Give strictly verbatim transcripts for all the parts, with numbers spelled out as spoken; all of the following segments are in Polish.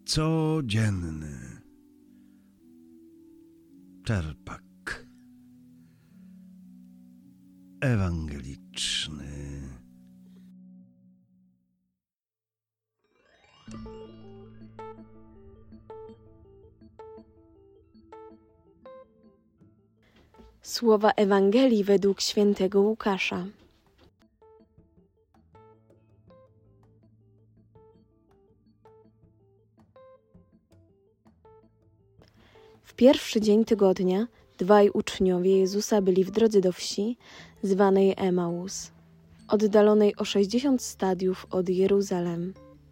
Codzienny czerpak ewangeliczny. Słowa Ewangelii według świętego Łukasza. W pierwszy dzień tygodnia dwaj uczniowie Jezusa byli w drodze do wsi zwanej Emaus, oddalonej o sześćdziesiąt stadiów od Jeruzalem.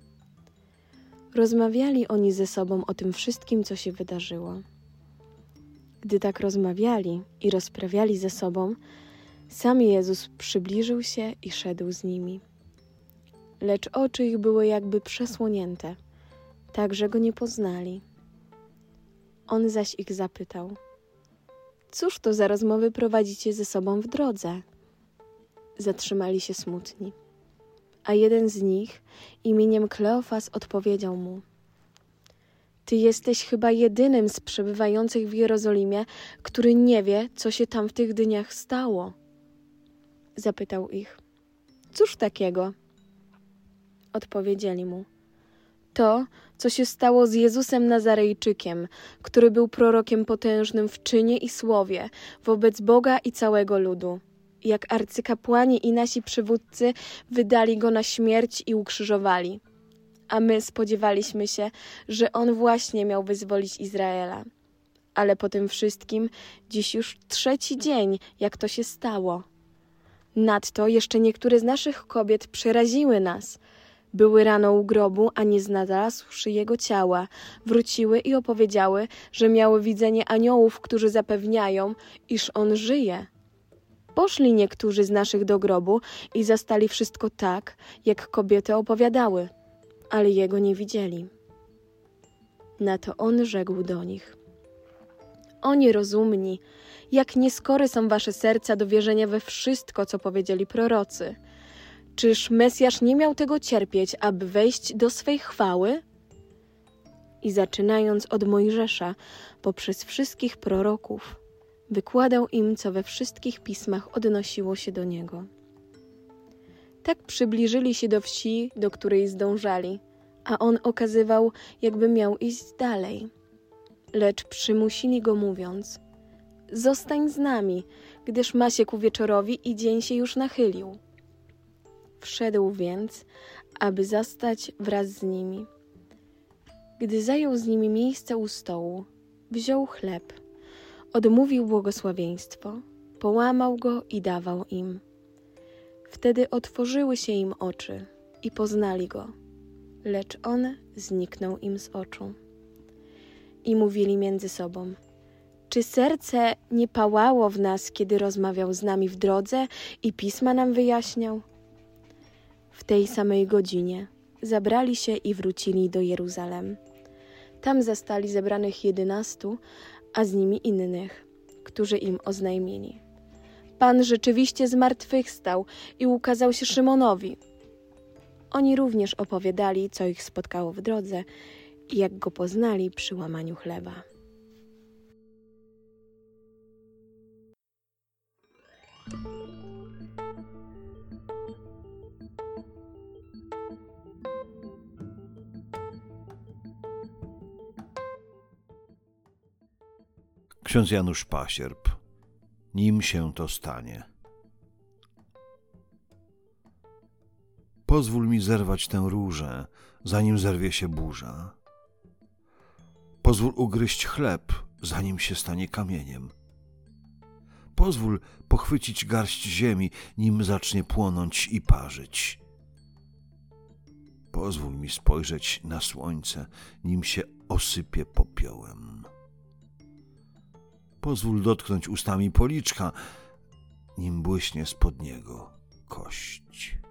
Rozmawiali oni ze sobą o tym wszystkim, co się wydarzyło. Gdy tak rozmawiali i rozprawiali ze sobą, sam Jezus przybliżył się i szedł z nimi. Lecz oczy ich były jakby przesłonięte, tak że go nie poznali. On zaś ich zapytał: cóż to za rozmowy prowadzicie ze sobą w drodze? Zatrzymali się smutni. A jeden z nich, imieniem Kleofas, odpowiedział mu: Ty jesteś chyba jedynym z przebywających w Jerozolimie, który nie wie, co się tam w tych dniach stało. Zapytał ich: cóż takiego? Odpowiedzieli mu: To, co się stało z Jezusem Nazarejczykiem, który był prorokiem potężnym w czynie i słowie wobec Boga i całego ludu. Jak arcykapłani i nasi przywódcy wydali go na śmierć i ukrzyżowali. A my spodziewaliśmy się, że on właśnie miał wyzwolić Izraela. Ale po tym wszystkim dziś już trzeci dzień, jak to się stało. Nadto jeszcze niektóre z naszych kobiet przeraziły nas. Były rano u grobu, a nie znalazłszy jego ciała, wróciły i opowiedziały, że miały widzenie aniołów, którzy zapewniają, iż on żyje. Poszli niektórzy z naszych do grobu i zastali wszystko tak, jak kobiety opowiadały, ale jego nie widzieli. Na to on rzekł do nich: O nierozumni, jak nieskore są wasze serca do wierzenia we wszystko, co powiedzieli prorocy. Czyż Mesjasz nie miał tego cierpieć, aby wejść do swej chwały? I zaczynając od Mojżesza, poprzez wszystkich proroków, wykładał im, co we wszystkich pismach odnosiło się do niego. Tak przybliżyli się do wsi, do której zdążali, a on okazywał, jakby miał iść dalej. Lecz przymusili go, mówiąc: Zostań z nami, gdyż ma się ku wieczorowi i dzień się już nachylił. Wszedł więc, aby zastać wraz z nimi. Gdy zajął z nimi miejsce u stołu, wziął chleb, odmówił błogosławieństwo, połamał go i dawał im. Wtedy otworzyły się im oczy i poznali go, lecz on zniknął im z oczu. I mówili między sobą: Czy serce nie pałało w nas, kiedy rozmawiał z nami w drodze i pisma nam wyjaśniał? W tej samej godzinie zabrali się i wrócili do Jeruzalem. Tam zastali zebranych jedynastu, a z nimi innych, którzy im oznajmili: Pan rzeczywiście zmartwychwstał i ukazał się Szymonowi. Oni również opowiadali, co ich spotkało w drodze i jak go poznali przy łamaniu chleba. Ksiądz Janusz Pasierb. Nim się to stanie. Pozwól mi zerwać tę różę, zanim zerwie się burza. Pozwól ugryźć chleb, zanim się stanie kamieniem. Pozwól pochwycić garść ziemi, nim zacznie płonąć i parzyć. Pozwól mi spojrzeć na słońce, nim się osypie popiołem. Pozwól dotknąć ustami policzka, nim błyśnie spod niego kość.